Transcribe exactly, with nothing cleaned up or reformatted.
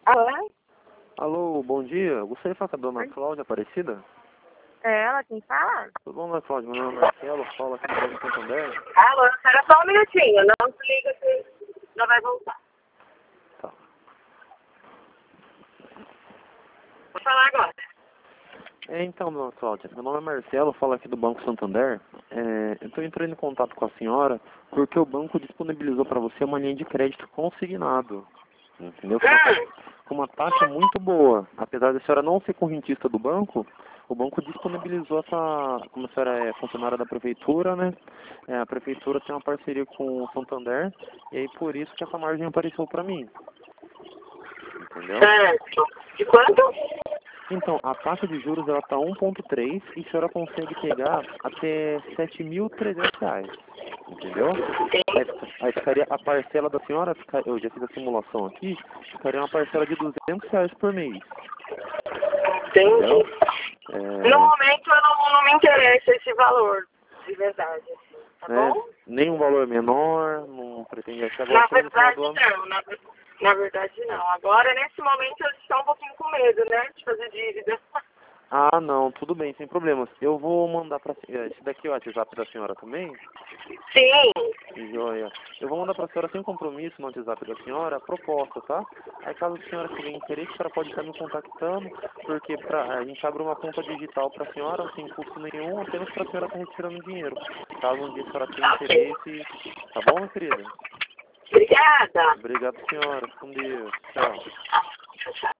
Alô? Alô, bom dia. Gostaria de falar com a dona Cláudia Aparecida? É ela quem fala? Tudo bom, dona Cláudia? Meu nome é Marcelo, falo aqui do Banco Santander. Alô, espera só um minutinho, não desliga que já vai voltar. Tá. Vou falar agora. É, então, dona Cláudia, meu nome é Marcelo, falo aqui do Banco Santander. É, eu estou entrando em contato com a senhora porque o banco disponibilizou para você uma linha de crédito consignado. Entendeu? Com uma, taxa, com uma taxa muito boa. Apesar da senhora não ser correntista do banco, o banco disponibilizou essa, como a senhora é funcionária da prefeitura, né? É, a prefeitura tem uma parceria com o Santander, e aí por isso que essa margem apareceu para mim. Entendeu? Certo. De quanto? Então, a taxa de juros ela está um vírgula três e a senhora consegue pegar até sete mil e trezentos reais. Entendeu? Aí, fica- aí ficaria a parcela da senhora, fica, eu já fiz a simulação aqui, ficaria uma parcela de duzentos reais por mês. Entendeu? Entendi. É, No momento eu não, não me interessa esse valor, de verdade, assim, tá né, bom? nenhum valor menor, não pretende achar agora Na chega no final verdade do ano. não, na, na verdade não. Agora, nesse momento, eu estou um pouquinho com medo, né, de fazer dívida. Ah, não, tudo bem, sem problemas. Eu vou mandar para esse daqui é o WhatsApp da senhora também. Sim. Joia. Eu vou mandar para a senhora sem compromisso no WhatsApp da senhora a proposta, tá? Aí caso a senhora tiver interesse, a senhora pode estar me contactando, porque pra, a gente abre uma conta digital para a senhora, sem custo nenhum, apenas para a senhora estar retirando dinheiro. Caso um dia a senhora tenha Ok. interesse, tá bom, minha querida? Obrigada. Obrigado, senhora. Com Deus. Tchau. Tchau, tchau.